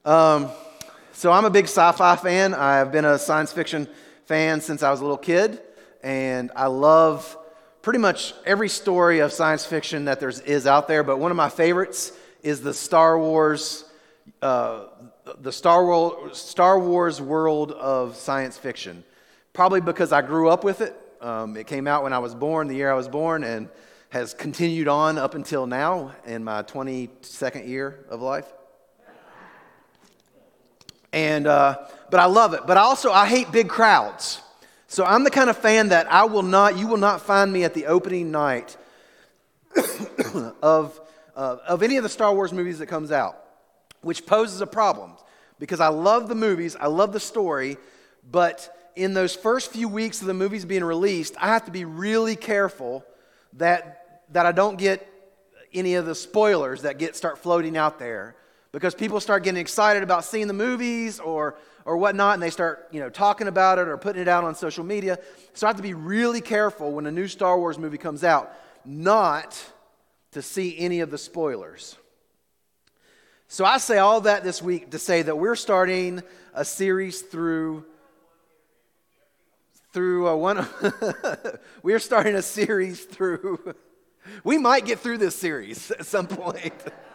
Um, so I'm a big sci-fi fan. I've been a science fiction fan since I was a little kid, and I love pretty much every story of science fiction that is out there. But one of my favorites is the Star Wars world of science fiction. Probably because I grew up with it. It came out when I was born, the year I was born, and has continued on up until now in my 22nd year of life. And but I love it. But I hate big crowds. So I'm the kind of fan that you will not find me at the opening night of any of the Star Wars movies that comes out, which poses a problem because I love the movies, I love the story, but in those first few weeks of the movies being released, I have to be really careful that I don't get any of the spoilers that start floating out there, because people start getting excited about seeing the movies or whatnot, and they start talking about it or putting it out on social media. So I have to be really careful when a new Star Wars movie comes out not to see any of the spoilers. So I say all that this week to say that we're starting a series through we're starting a series through. We might get through this series at some point.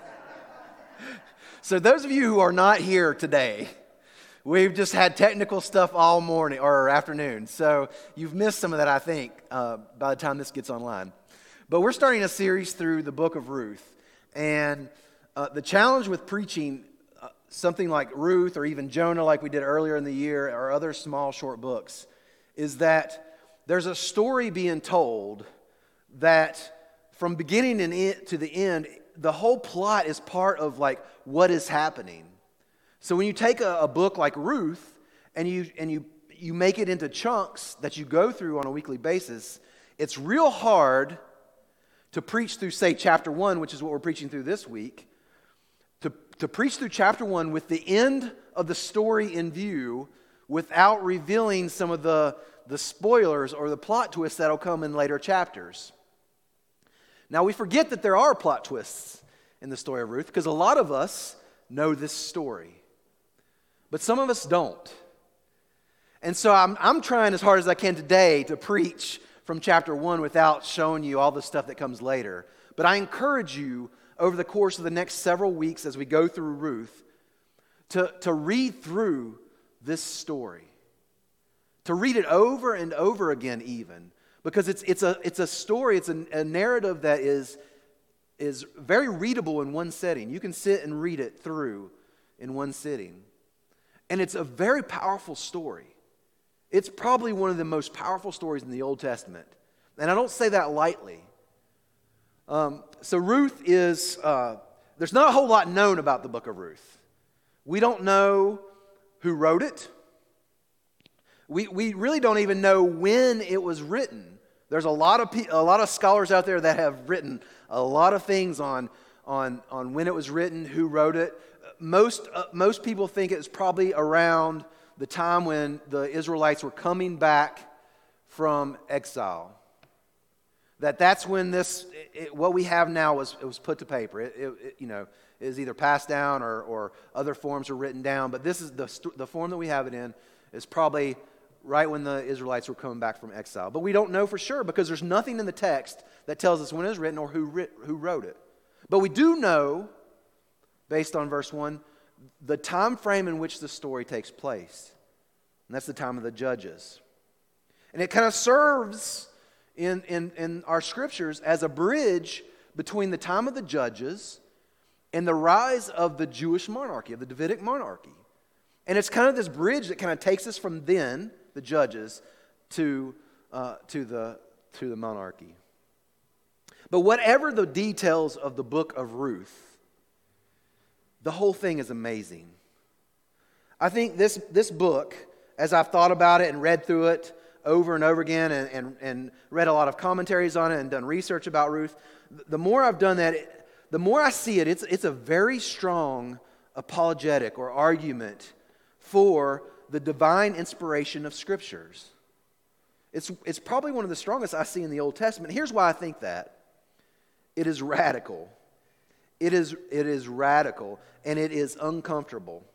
So those of you who are not here today, we've just had technical stuff all morning or afternoon. So you've missed some of that, I think, by the time this gets online. But we're starting a series through the book of Ruth. And the challenge with preaching something like Ruth or even Jonah, like we did earlier in the year, or other small short books, is that there's a story being told that from beginning to the end, the whole plot is part of like what is happening. So when you take a book like Ruth and you make it into chunks that you go through on a weekly basis, it's real hard to preach through, say, chapter 1, which is what we're preaching through this week, to preach through chapter 1 with the end of the story in view without revealing some of the spoilers or the plot twists that'll come in later chapters. Now, we forget that there are plot twists in the story of Ruth because a lot of us know this story, but some of us don't. And so I'm trying as hard as I can today to preach from chapter 1 without showing you all the stuff that comes later. But I encourage you over the course of the next several weeks as we go through Ruth to read through this story, to read it over and over again even. Because it's a story, it's a narrative that is very readable in one setting. You can sit and read it through in one sitting. And it's a very powerful story. It's probably one of the most powerful stories in the Old Testament. And I don't say that lightly. So Ruth is, there's not a whole lot known about the book of Ruth. We don't know who wrote it. We really don't even know when it was written. There's a lot of scholars out there that have written a lot of things on when it was written, who wrote it. Most people think it's probably around the time when the Israelites were coming back from exile. That's when what we have now was put to paper. It is either passed down or other forms are written down. But this is the form that we have it in is probably right when the Israelites were coming back from exile. But we don't know for sure because there's nothing in the text that tells us when it was written or who wrote it. But we do know, based on verse 1, the time frame in which the story takes place. And that's the time of the Judges. And it kind of serves in our scriptures as a bridge between the time of the Judges and the rise of the Jewish monarchy, of the Davidic monarchy. And it's kind of this bridge that kind of takes us from then, the Judges, to the monarchy. But whatever the details of the book of Ruth, the whole thing is amazing. I think this book, as I've thought about it and read through it over and over again and read a lot of commentaries on it and done research about Ruth, the more I've done that, the more I see it, it's a very strong apologetic or argument for the divine inspiration of Scriptures. It's probably one of the strongest I see in the Old Testament. Here's why I think that. It is radical. It is radical, and it is uncomfortable.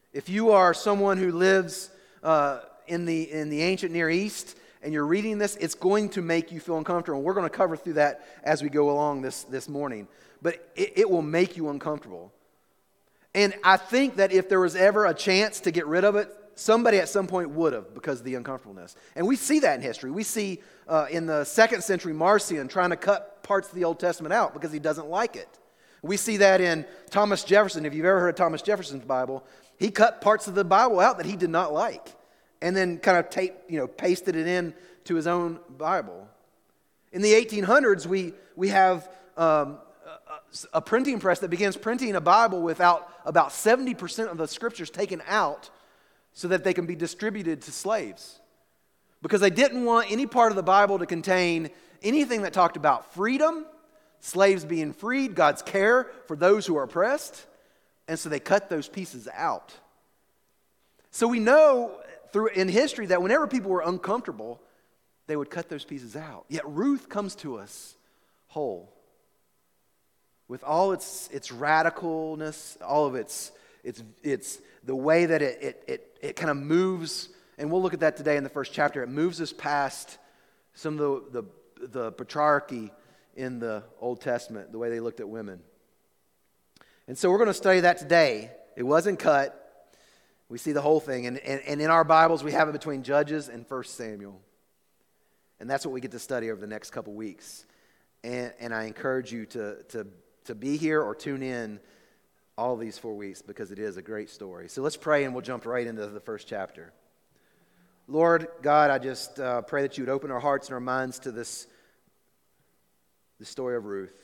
If you are someone who lives in the ancient Near East and you're reading this, it's going to make you feel uncomfortable. We're going to cover through that as we go along this morning. But it will make you uncomfortable. And I think that if there was ever a chance to get rid of it, somebody at some point would have, because of the uncomfortableness. And we see that in history. We see in the 2nd century Marcion trying to cut parts of the Old Testament out because he doesn't like it. We see that in Thomas Jefferson. If you've ever heard of Thomas Jefferson's Bible, he cut parts of the Bible out that he did not like, and then kind of pasted it in to his own Bible. In the 1800s, we have a printing press that begins printing a Bible without about 70% of the scriptures taken out so that they can be distributed to slaves. Because they didn't want any part of the Bible to contain anything that talked about freedom, slaves being freed, God's care for those who are oppressed, and so they cut those pieces out. So we know in history that whenever people were uncomfortable, they would cut those pieces out. Yet Ruth comes to us whole, with all its radicalness, all of its the way that it kind of moves, and we'll look at that today in the first chapter. It moves us past some of the patriarchy in the Old Testament, the way they looked at women. And so we're going to study that today. It wasn't cut. We see the whole thing. And in our Bibles, we have it between Judges and 1 Samuel. And that's what we get to study over the next couple weeks. And I encourage you to be here or tune in all these 4 weeks, because it is a great story. So let's pray, and we'll jump right into the first chapter. Lord God, I just pray that you would open our hearts and our minds to the story of Ruth.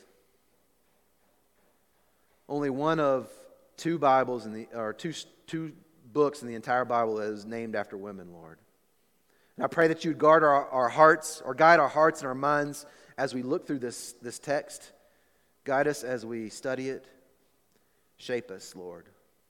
Only one of two Bibles two books in the entire Bible that is named after women, Lord. And I pray that you would guard our hearts, or guide our hearts and our minds as we look through this text. Guide us as we study it. Shape us, Lord.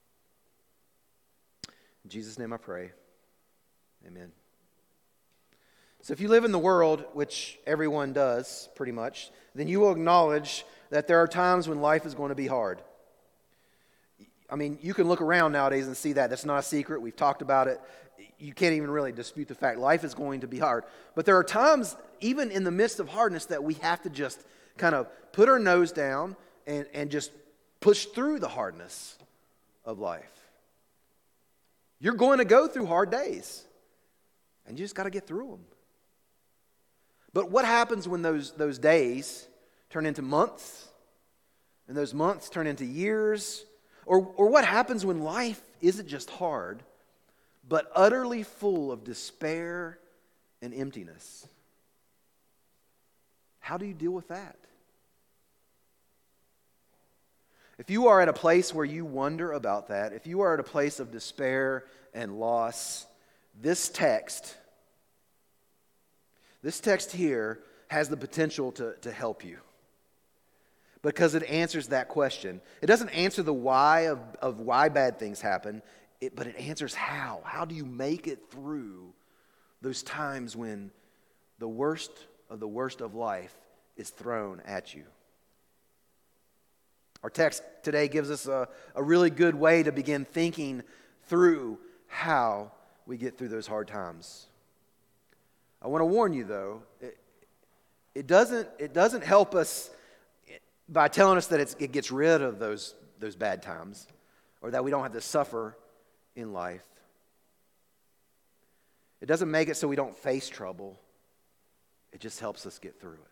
In Jesus' name I pray. Amen. So if you live in the world, which everyone does pretty much, then you will acknowledge that there are times when life is going to be hard. I mean, you can look around nowadays and see that. That's not a secret. We've talked about it. You can't even really dispute the fact life is going to be hard. But there are times, even in the midst of hardness, that we have to just kind of put our nose down and just push through the hardness of life. You're going to go through hard days, and you just got to get through them. But what happens when those days turn into months, and those months turn into years? Or what happens when life isn't just hard, but utterly full of despair and emptiness? How do you deal with that? If you are at a place where you wonder about that, if you are at a place of despair and loss, this text here has the potential to help you, because it answers that question. It doesn't answer the why of why bad things happen, but it answers how. How do you make it through those times when the worst of life is thrown at you? Our text today gives us a really good way to begin thinking through how we get through those hard times. I want to warn you, though, it doesn't help us by telling us that it gets rid of those bad times, or that we don't have to suffer in life. It doesn't make it so we don't face trouble. It just helps us get through it.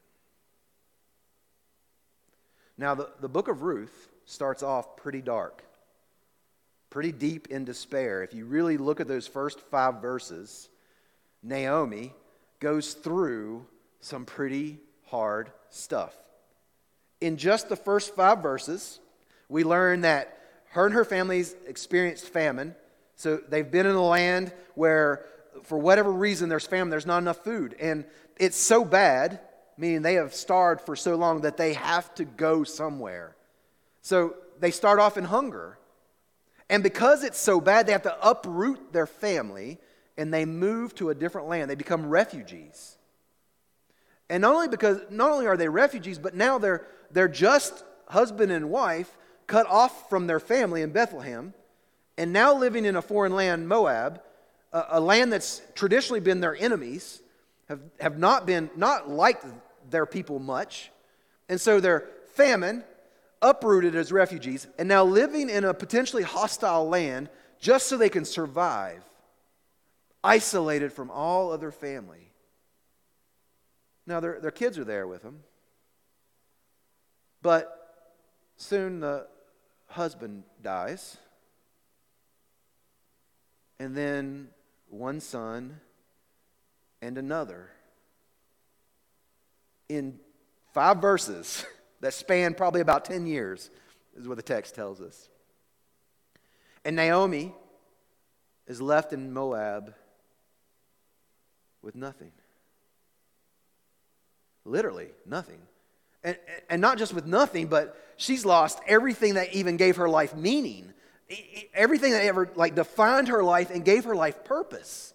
Now, the book of Ruth starts off pretty dark, pretty deep in despair. If you really look at those first 5 verses, Naomi goes through some pretty hard stuff. In just the first 5 verses, we learn that her and her families experienced famine. So they've been in a land where, for whatever reason, there's famine, there's not enough food. And it's so bad, meaning they have starved for so long, that they have to go somewhere. So they start off in hunger. And because it's so bad, they have to uproot their family, and they move to a different land. They become refugees. And not only are they refugees, but now they're just husband and wife cut off from their family in Bethlehem, and now living in a foreign land, Moab, a land that's traditionally been their enemies, have not liked their people much, and so they're famine, uprooted as refugees, and now living in a potentially hostile land just so they can survive, isolated from all other family. Now their kids are there with them, but soon the husband dies, and then one son and another. In 5 verses that span probably about 10 years, is what the text tells us. And Naomi is left in Moab with nothing. Literally, nothing. And not just with nothing, but she's lost everything that even gave her life meaning. Everything that ever defined her life and gave her life purpose.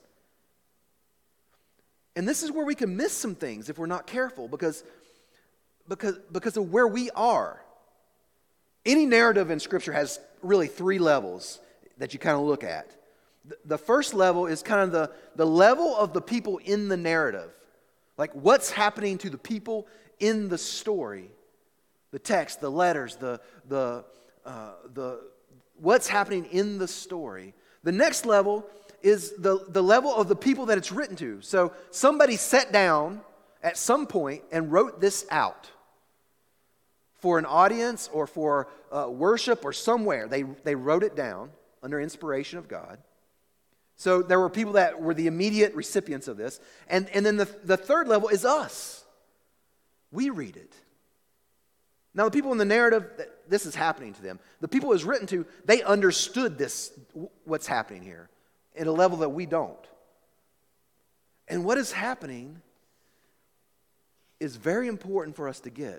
And this is where we can miss some things if we're not careful because of where we are. Any narrative in Scripture has really 3 levels that you kind of look at. The first level is kind of the level of the people in the narrative. Like what's happening to the people in the story. The text, the letters, the what's happening in the story. The next level is the level of the people that it's written to. So somebody sat down at some point and wrote this out for an audience or for worship or somewhere. They wrote it down under inspiration of God. So there were people that were the immediate recipients of this. And then the third level is us. We read it. Now the people in the narrative, this is happening to them. The people it was written to, they understood this, what's happening here, at a level that we don't. And what is happening is very important for us to get.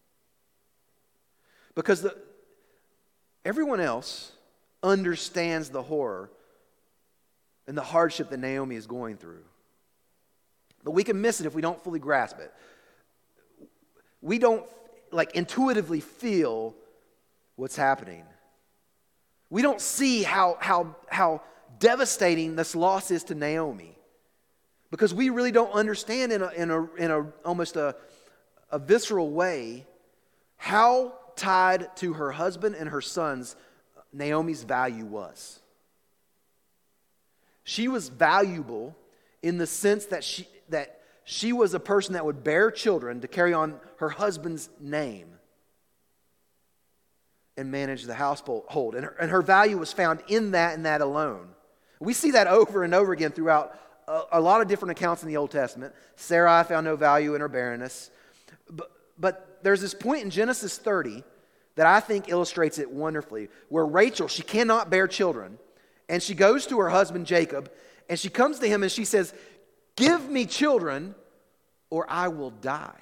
Because everyone else understands the horror and the hardship that Naomi is going through. But we can miss it if we don't fully grasp it. We don't intuitively feel what's happening. We don't see how devastating this loss is to Naomi, because we really don't understand in a almost a visceral way how tied to her husband and her sons Naomi's value was. She was valuable in the sense that she was a person that would bear children to carry on her husband's name and manage the household. And her value was found in that and that alone. We see that over and over again throughout a lot of different accounts in the Old Testament. Sarai found no value in her barrenness. But there's this point in Genesis 30 that I think illustrates it wonderfully, where Rachel, she cannot bear children, and she goes to her husband Jacob, and she comes to him and she says, "Give me children or I will die."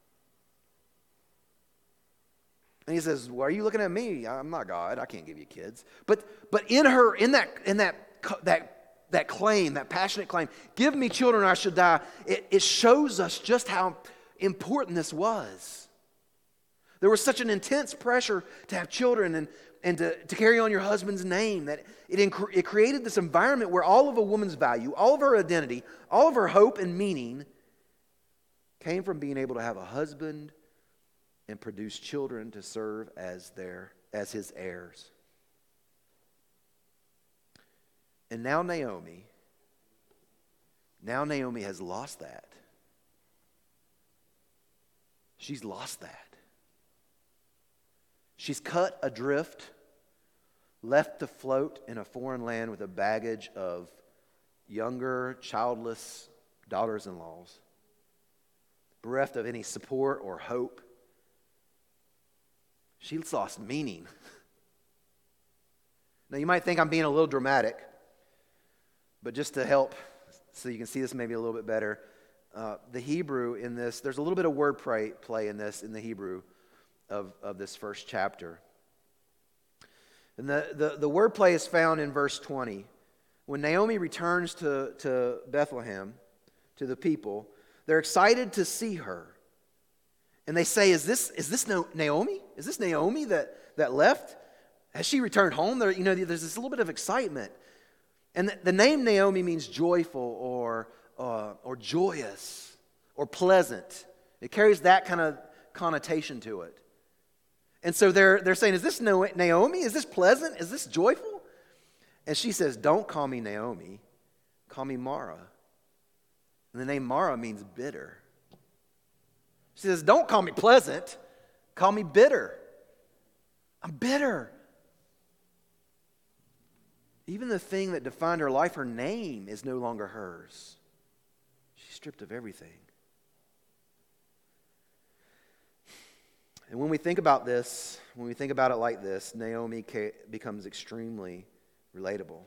And he says, "Why are you looking at me? I'm not God. I can't give you kids." But in that claim, that passionate claim, "Give me children or I shall die," it shows us just how important this was. There was such an intense pressure to have children and to carry on your husband's name that it created this environment where all of a woman's value, all of her identity, all of her hope and meaning came from being able to have a husband and produce children to serve as his heirs. And now Naomi has lost that. She's lost that. She's cut adrift, left to float in a foreign land with a baggage of younger, childless daughters-in-laws, bereft of any support or hope. She's lost meaning. Now, you might think I'm being a little dramatic, but just to help so you can see this maybe a little bit better, the Hebrew in this, there's a little bit of word play in the Hebrew of this first chapter. And the word play is found in verse 20. When Naomi returns to Bethlehem, to the people, they're excited to see her. And they say, is this Naomi? Is this Naomi that left? As she returned home, there's this little bit of excitement. And the name Naomi means joyful or joyous or pleasant. It carries that kind of connotation to it. And so they're saying, is this Naomi? Is this pleasant? Is this joyful? And she says, don't call me Naomi. Call me Mara. And the name Mara means bitter. She says, don't call me pleasant. Call me bitter. I'm bitter. Even the thing that defined her life, her name, is no longer hers. She's stripped of everything. And when we think about this, when we think about it like this, Naomi becomes extremely relatable.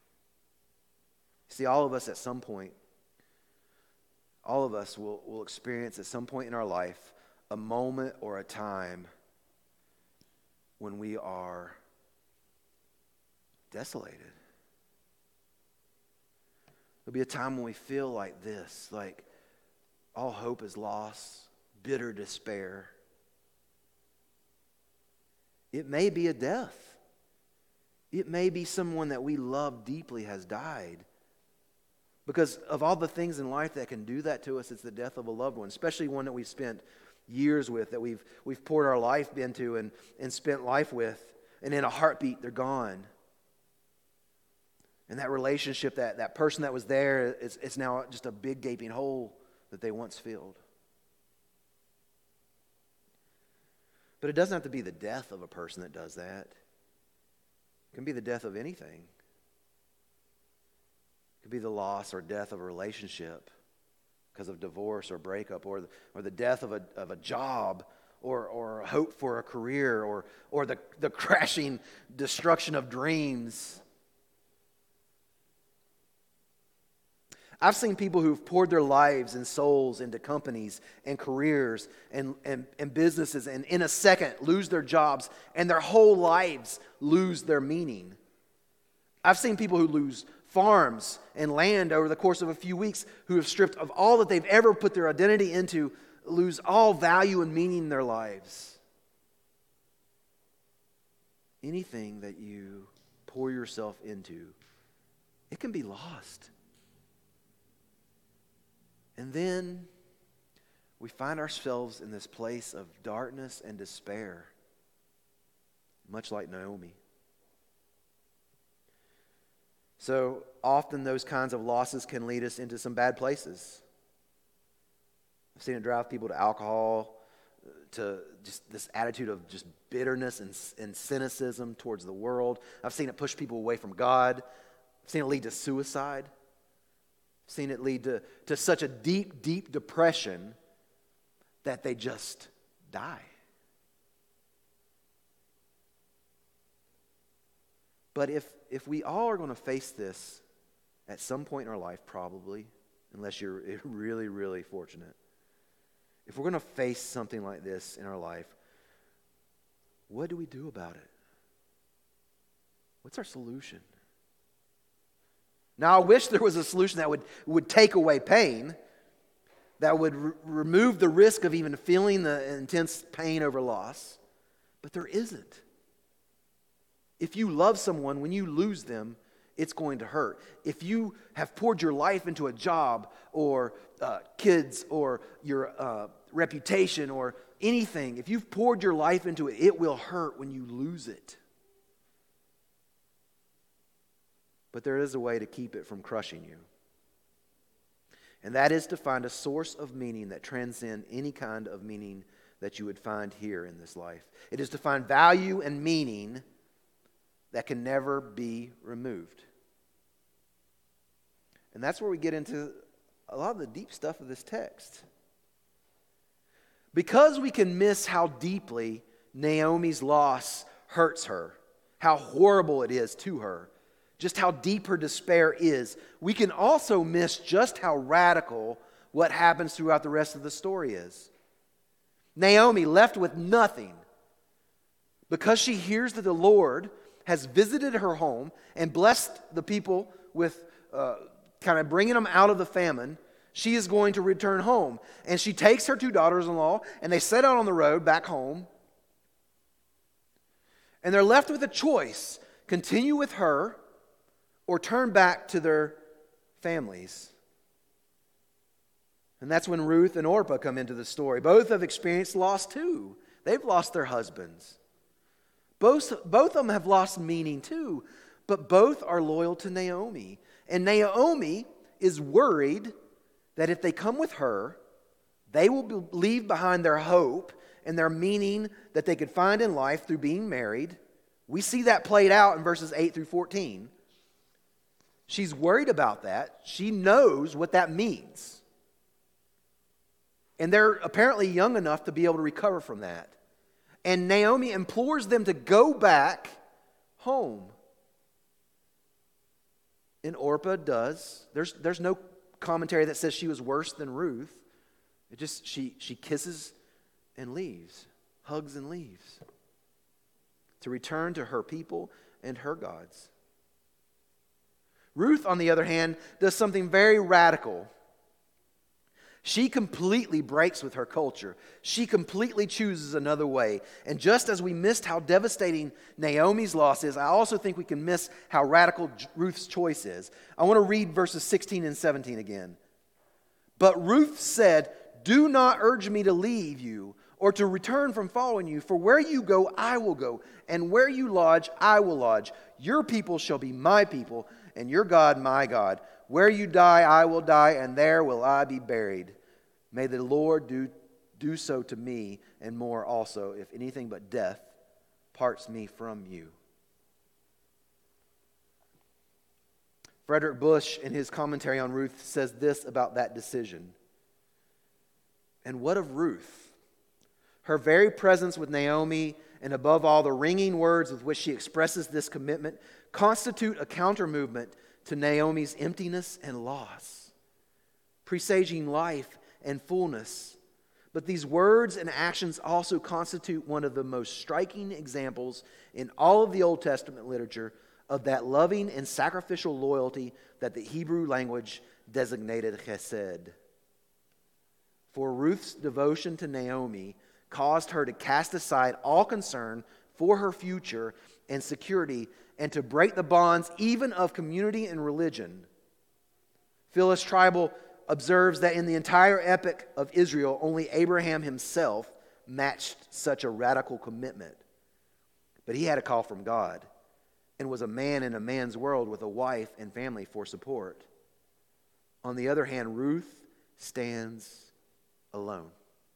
See, all of us at some point, all of us will experience at some point in our life a moment or a time when we are desolated. There'll be a time when we feel like this, like all hope is lost, bitter despair. It may be a death. It may be someone that we love deeply has died. Because of all the things in life that can do that to us, it's the death of a loved one, especially one that we've spent years with, that we've poured our life into and spent life with, and in a heartbeat, they're gone. And that relationship, that person that was there, it's now just a big gaping hole that they once filled. But it doesn't have to be the death of a person that does that. It can be the death of anything. It could be the loss or death of a relationship because of divorce or breakup, or the death of a job, or hope for a career, or the crashing destruction of dreams. I've seen people who've poured their lives and souls into companies and careers and businesses, and in a second lose their jobs, and their whole lives lose their meaning. I've seen people who lose farms and land over the course of a few weeks, who have stripped of all that they've ever put their identity into, lose all value and meaning in their lives. Anything that you pour yourself into, it can be lost. And then we find ourselves in this place of darkness and despair, much like Naomi. So often those kinds of losses can lead us into some bad places. I've seen it drive people to alcohol, to just this attitude of just bitterness and cynicism towards the world. I've seen it push people away from God. I've seen it lead to suicide. I've seen it lead to such a deep, deep depression that they just die. But if we all are going to face this at some point in our life, probably, unless you're really, really fortunate, if we're going to face something like this in our life, what do we do about it? What's our solution? Now, I wish there was a solution that would take away pain, that would remove the risk of even feeling the intense pain over loss, but there isn't. If you love someone, when you lose them, it's going to hurt. If you have poured your life into a job or kids or your reputation or anything, if you've poured your life into it, it will hurt when you lose it. But there is a way to keep it from crushing you. And that is to find a source of meaning that transcends any kind of meaning that you would find here in this life. It is to find value and meaning that can never be removed. And that's where we get into a lot of the deep stuff of this text. Because we can miss how deeply Naomi's loss hurts her, how horrible it is to her, just how deep her despair is, we can also miss just how radical what happens throughout the rest of the story is. Naomi, left with nothing, because she hears that the Lord has visited her home and blessed the people with kind of bringing them out of the famine, she is going to return home. And she takes her two daughters-in-law, and they set out on the road back home. And they're left with a choice: continue with her or turn back to their families. And that's when Ruth and Orpah come into the story. Both have experienced loss too. They've lost their husbands. Both of them have lost meaning too, but both are loyal to Naomi. And Naomi is worried that if they come with her, they will leave behind their hope and their meaning that they could find in life through being married. We see that played out in verses 8 through 14. She's worried about that. She knows what that means. And they're apparently young enough to be able to recover from that. And Naomi implores them to go back home. And Orpah does. There's no commentary that says she was worse than Ruth. It just she kisses and leaves, hugs and leaves, to return to her people and her gods. Ruth, on the other hand, does something very radical. She completely breaks with her culture. She completely chooses another way. And just as we missed how devastating Naomi's loss is, I also think we can miss how radical Ruth's choice is. I want to read verses 16 and 17 again. But Ruth said, "Do not urge me to leave you or to return from following you, for where you go, I will go, and where you lodge, I will lodge. Your people shall be my people, and your God, my God. Where you die, I will die, and there will I be buried. May the Lord do so to me, and more also, if anything but death parts me from you." Frederick Bush, in his commentary on Ruth, says this about that decision. And what of Ruth? Her very presence with Naomi, and above all, the ringing words with which she expresses this commitment, constitute a counter-movement to Naomi's emptiness and loss, presaging life and fullness. But these words and actions also constitute one of the most striking examples in all of the Old Testament literature of that loving and sacrificial loyalty that the Hebrew language designated chesed. For Ruth's devotion to Naomi caused her to cast aside all concern for her future and security and to break the bonds even of community and religion. Phyllis Tribal observes that in the entire epic of Israel, only Abraham himself matched such a radical commitment. But he had a call from God and was a man in a man's world with a wife and family for support. On the other hand, Ruth stands alone.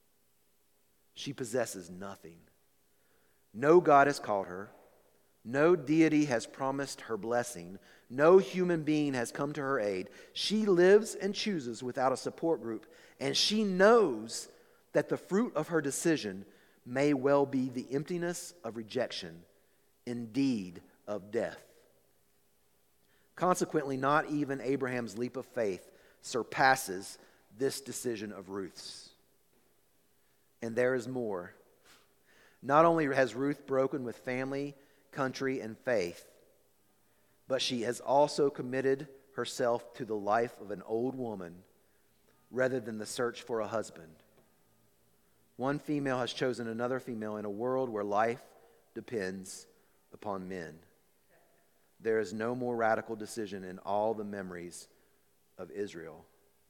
She possesses nothing. No God has called her. No deity has promised her blessing. No human being has come to her aid. She lives and chooses without a support group, and she knows that the fruit of her decision may well be the emptiness of rejection, indeed of death. Consequently, not even Abraham's leap of faith surpasses this decision of Ruth's. And there is more. Not only has Ruth broken with family, country, and faith, but she has also committed herself to the life of an old woman rather than the search for a husband. One female has chosen another female in a world where life depends upon men. There is no more radical decision in all the memories of Israel.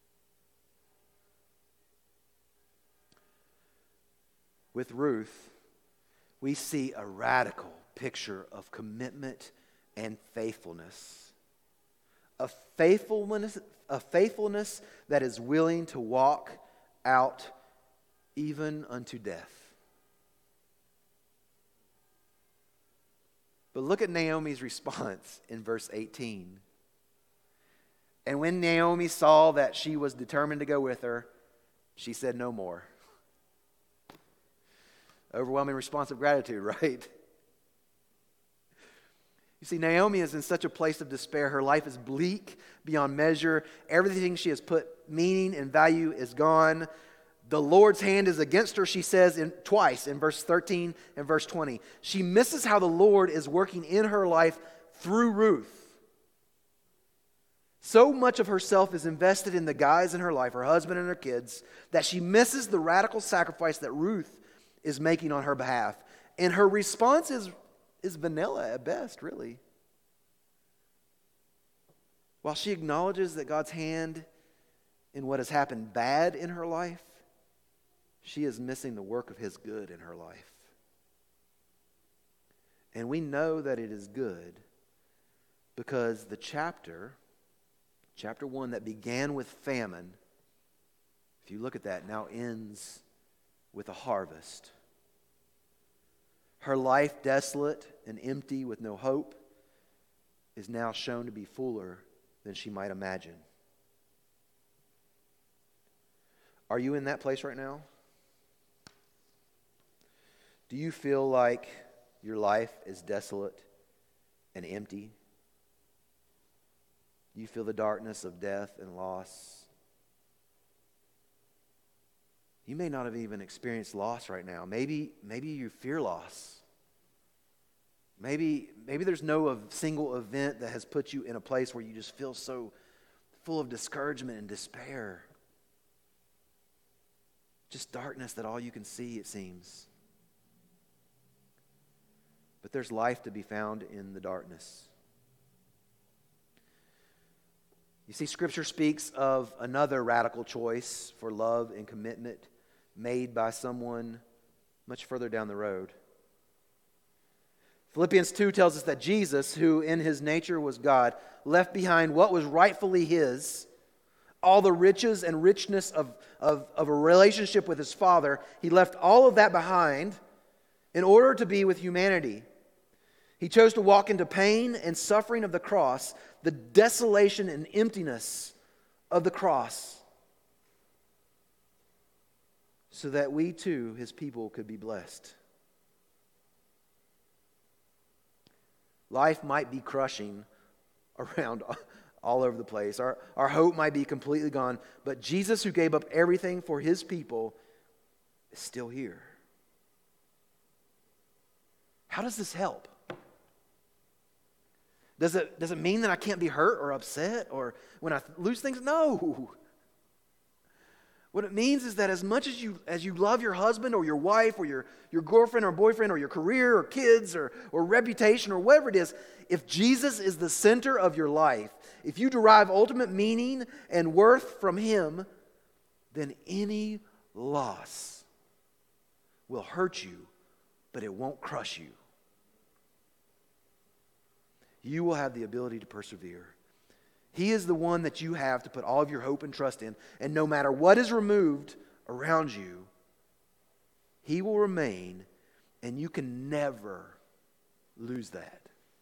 With Ruth, we see a radical picture of commitment and faithfulness. A faithfulness that is willing to walk out even unto death. But look at Naomi's response in verse 18. And when Naomi saw that she was determined to go with her, she said no more. Overwhelming response of gratitude, right? You see, Naomi is in such a place of despair. Her life is bleak beyond measure. Everything she has put meaning and value is gone. The Lord's hand is against her, she says twice in verse 13 and verse 20. She misses how the Lord is working in her life through Ruth. So much of herself is invested in the guys in her life, her husband and her kids, that she misses the radical sacrifice that Ruth is making on her behalf. And her response is vanilla at best, really. While she acknowledges that God's hand in what has happened bad in her life, she is missing the work of His good in her life. And we know that it is good because the chapter 1 that began with famine, if you look at that, now ends with a harvest. Her life, desolate and empty with no hope, is now shown to be fuller than she might imagine. Are you in that place right now? Do you feel like your life is desolate and empty? Do you feel the darkness of death and loss? You may not have even experienced loss right now. Maybe you fear loss. Maybe there's no single event that has put you in a place where you just feel so full of discouragement and despair. Just darkness that all you can see, it seems. But there's life to be found in the darkness. You see, Scripture speaks of another radical choice for love and commitment made by someone much further down the road. Philippians 2 tells us that Jesus, who in His nature was God, left behind what was rightfully His, all the riches and richness of a relationship with His Father. He left all of that behind in order to be with humanity. He chose to walk into pain and suffering of the cross, the desolation and emptiness of the cross, so that we too, His people, could be blessed. Life might be crushing around all over the place. Our hope might be completely gone, but Jesus, who gave up everything for His people, is still here. How does this help? Does it mean that I can't be hurt or upset or when I lose things? No. What it means is that as much as you love your husband or your wife or your girlfriend or boyfriend or your career or kids or reputation or whatever it is, if Jesus is the center of your life, if you derive ultimate meaning and worth from Him, then any loss will hurt you, but it won't crush you. You will have the ability to persevere. He is the one that you have to put all of your hope and trust in. And no matter what is removed around you, He will remain, and you can never lose that.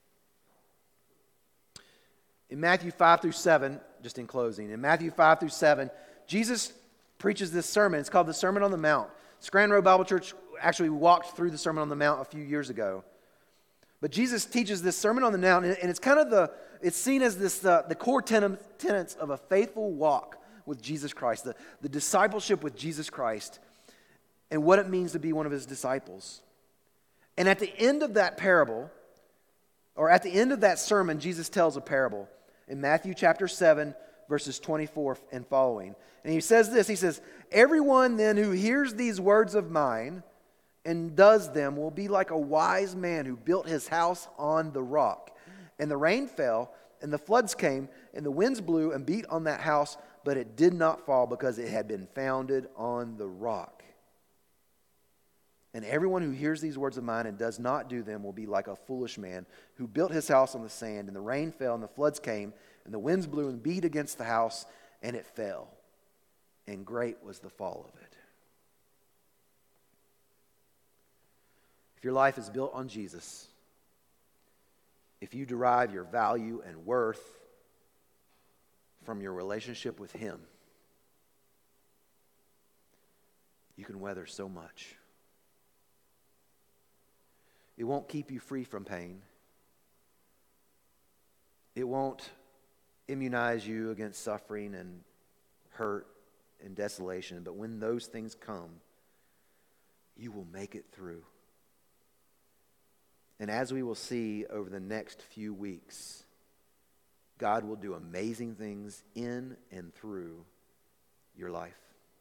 In Matthew 5 through 7, just in closing, in Matthew 5 through 7, Jesus preaches this sermon. It's called the Sermon on the Mount. Scranton Road Bible Church actually walked through the Sermon on the Mount a few years ago. But Jesus teaches this Sermon on the Mount, and it's kind of it's seen as this the core tenets of a faithful walk with Jesus Christ, the discipleship with Jesus Christ, and what it means to be one of His disciples. And at the end of that parable, or at the end of that sermon, Jesus tells a parable in Matthew chapter 7, verses 24 and following. And He says this, He says, "Everyone then who hears these words of mine and does them will be like a wise man who built his house on the rock. And the rain fell, and the floods came, and the winds blew and beat on that house, but it did not fall because it had been founded on the rock. And everyone who hears these words of mine and does not do them will be like a foolish man who built his house on the sand, and the rain fell, and the floods came, and the winds blew and beat against the house, and it fell. And great was the fall of it." If your life is built on Jesus, if you derive your value and worth from your relationship with Him, you can weather so much. It won't keep you free from pain. It won't immunize you against suffering and hurt and desolation, but when those things come, you will make it through. And as we will see over the next few weeks, God will do amazing things in and through your life.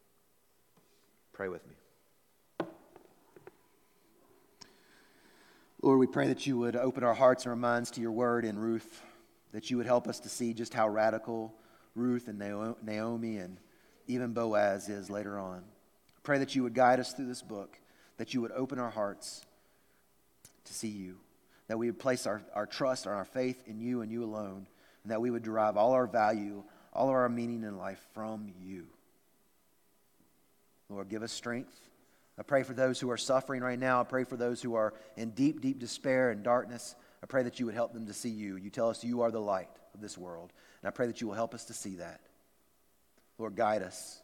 Pray with me. Lord, we pray that you would open our hearts and our minds to your word in Ruth, that you would help us to see just how radical Ruth and Naomi and even Boaz is later on. Pray that you would guide us through this book, that you would open our hearts to see you, that we would place our trust and our faith in you and you alone, and that we would derive all our value, all of our meaning in life from you. Lord, give us strength. I pray for those who are suffering right now. I pray for those who are in deep, deep despair and darkness. I pray that you would help them to see you. You tell us you are the light of this world, and I pray that you will help us to see that. Lord, guide us.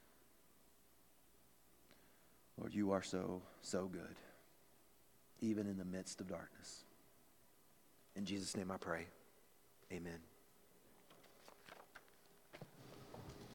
Lord, you are so, so good, even in the midst of darkness. In Jesus' name I pray. Amen.